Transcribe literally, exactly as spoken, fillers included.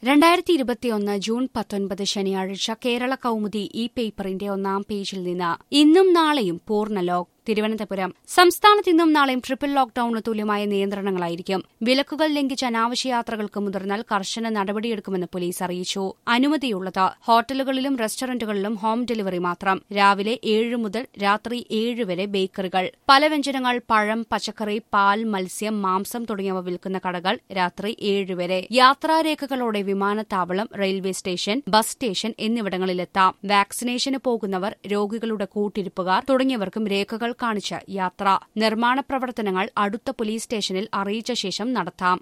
രണ്ടായിരത്തി ഇരുപത്തിയൊന്ന് ജൂൺ പത്തൊൻപത് ശനിയാഴ്ച കേരള കൗമുദി ഈ പേപ്പറിന്റെ ഒന്നാം പേജിൽ നിന്ന് ഇന്നും നാളെയും പൂർണ്ണ ലോക്ക് തിരുവനന്തപുരം സംസ്ഥാനത്ത് ഇന്നും നാളെയും ട്രിപ്പിൾ ലോക്ഡൌണിന് തുല്യമായ നിയന്ത്രണങ്ങളായിരിക്കും. വിലക്കുകൾ ലംഘിച്ച് അനാവശ്യ യാത്രകൾക്ക് മുതിർന്നാൽ കർശന നടപടിയെടുക്കുമെന്ന് പോലീസ് അറിയിച്ചു. അനുമതിയുള്ളത് ഹോട്ടലുകളിലും റെസ്റ്റോറന്റുകളിലും ഹോം ഡെലിവറി മാത്രം. രാവിലെ ഏഴ് മുതൽ രാത്രി ഏഴ് വരെ ബേക്കറികൾ, പലവ്യഞ്ജനങ്ങൾ, പഴം, പച്ചക്കറി, പാൽ, മത്സ്യം, മാംസം തുടങ്ങിയവ വിൽക്കുന്ന കടകൾ രാത്രി ഏഴ് വരെ. യാത്രാരേഖകളോടെ വിമാനത്താവളം, റെയിൽവേ സ്റ്റേഷൻ, ബസ് സ്റ്റേഷൻ എന്നിവിടങ്ങളിലെത്താം. വാക്സിനേഷന് പോകുന്നവർ, രോഗികളുടെ കൂട്ടിരിപ്പുകാർ തുടങ്ങിയവർക്കും രേഖകൾ കാണിച്ച് യാത്ര. നിർമ്മാണ പ്രവർത്തനങ്ങൾ അടുത്ത പോലീസ് സ്റ്റേഷനിൽ അറിയിച്ച ശേഷം നടത്താം.